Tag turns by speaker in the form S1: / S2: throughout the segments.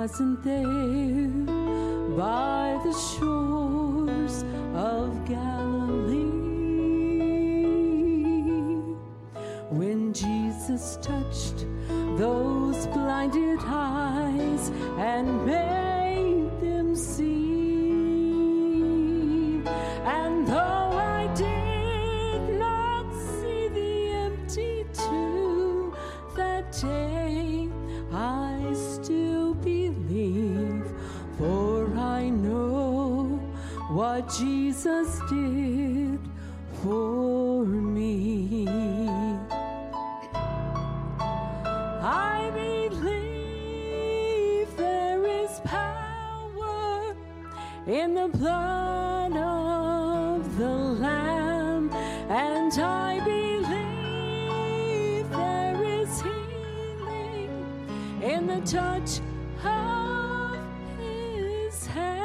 S1: wasn't there by the shores of Galilee when Jesus touched those blinded eyes and made them see. And though I did not see the empty tomb that day, I still believe, for I know what Jesus did for me. I believe there is power in the blood of the Lamb, and I believe there is healing in the touch of His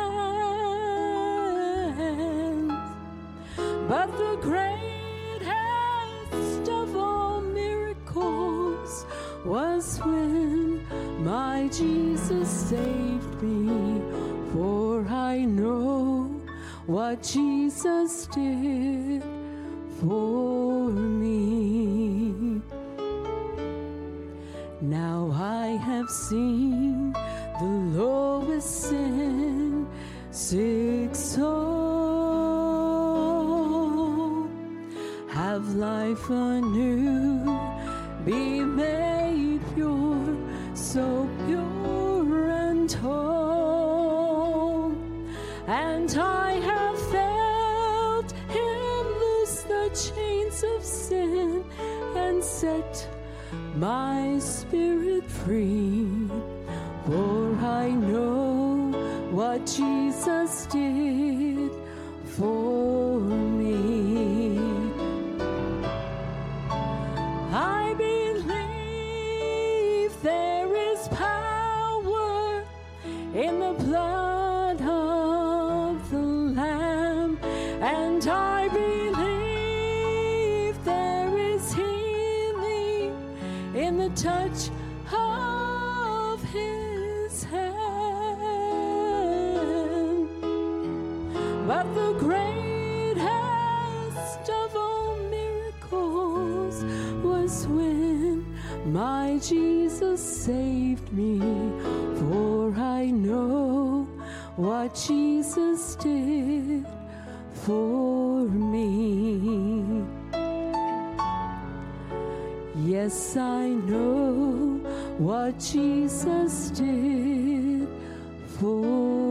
S1: hands. But the greatest of all miracles was when my Jesus saved me, for I know what Jesus did for me. Now I have seen the lowest sin, sick soul have life anew, be made pure, so pure and whole. And I have felt Him loose the chains of sin and set my spirit free, for I know what Jesus did for me. I believe there is power in the blood of the Lamb, and I believe there is healing in the touch of His hand. But the greatest of all miracles was when my Jesus saved me, for I know what Jesus did for me. Yes, I know what Jesus did for